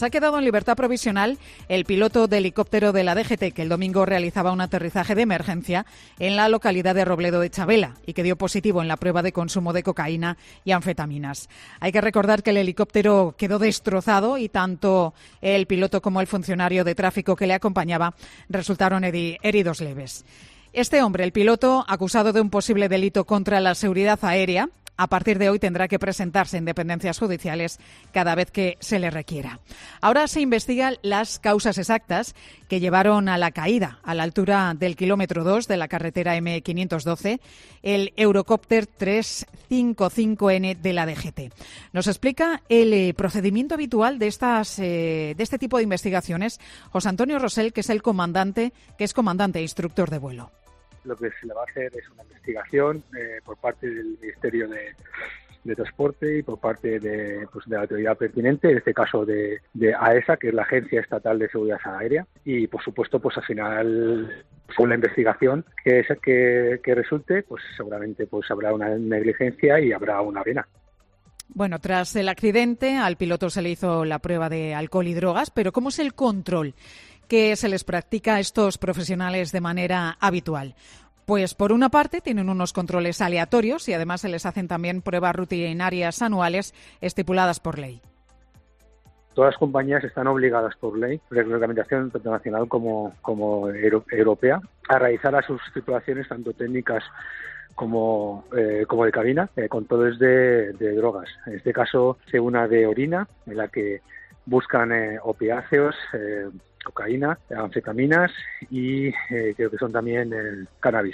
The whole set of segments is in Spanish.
Se ha quedado en libertad provisional el piloto de helicóptero de la DGT que el domingo realizaba un aterrizaje de emergencia en la localidad de Robledo de Chabela y que dio positivo en la prueba de consumo de cocaína y anfetaminas. Hay que recordar que el helicóptero quedó destrozado y tanto el piloto como el funcionario de tráfico que le acompañaba resultaron heridos leves. Este hombre, el piloto, acusado de un posible delito contra la seguridad aérea, a partir de hoy tendrá que presentarse en dependencias judiciales cada vez que se le requiera. Ahora se investigan las causas exactas que llevaron a la caída a la altura del kilómetro 2 de la carretera M512, el Eurocopter 355N de la DGT. Nos explica el procedimiento habitual de este tipo de investigaciones José Antonio Rosell, que es comandante e instructor de vuelo. Lo que se le va a hacer es una investigación por parte del Ministerio de Transporte y por parte de la autoridad pertinente, en este caso de AESA, que es la Agencia Estatal de Seguridad Aérea, y por supuesto pues al final con la investigación que resulte, pues seguramente pues habrá una negligencia y habrá una pena. Bueno, tras el accidente al piloto se le hizo la prueba de alcohol y drogas, pero ¿cómo es el control que se les practica a estos profesionales de manera habitual? Pues por una parte tienen unos controles aleatorios y además se les hacen también pruebas rutinarias anuales estipuladas por ley. Todas las compañías están obligadas por ley, reglamentación tanto nacional como europea, a realizar a sus tripulaciones tanto técnicas como de cabina, controles de drogas. En este caso, una de orina, en la que buscan opiáceos, cocaína, anfetaminas y creo que son también cannabis.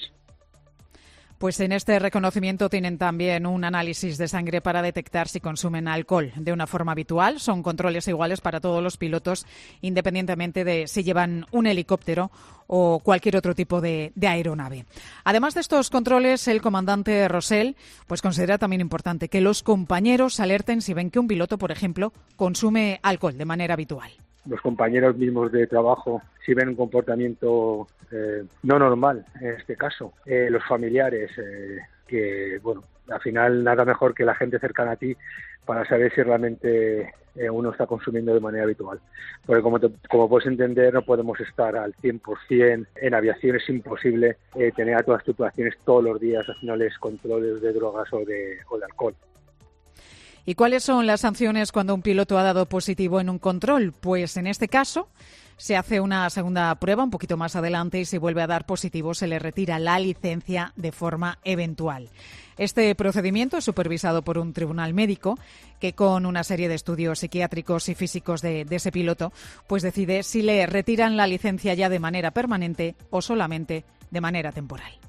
Pues en este reconocimiento tienen también un análisis de sangre para detectar si consumen alcohol de una forma habitual. Son controles iguales para todos los pilotos, independientemente de si llevan un helicóptero o cualquier otro tipo de aeronave. Además de estos controles, el comandante Rosell pues considera también importante que los compañeros alerten si ven que un piloto, por ejemplo, consume alcohol de manera habitual. Los compañeros mismos de trabajo, si ven un comportamiento no normal, en este caso, los familiares, que, bueno, al final nada mejor que la gente cercana a ti para saber si realmente uno está consumiendo de manera habitual. Porque como puedes entender, no podemos estar al 100% en aviación, es imposible tener a todas las tripulaciones todos los días haciéndoles controles de drogas o de alcohol. ¿Y cuáles son las sanciones cuando un piloto ha dado positivo en un control? Pues en este caso se hace una segunda prueba un poquito más adelante y si vuelve a dar positivo se le retira la licencia de forma eventual. Este procedimiento es supervisado por un tribunal médico que con una serie de estudios psiquiátricos y físicos de ese piloto pues decide si le retiran la licencia ya de manera permanente o solamente de manera temporal.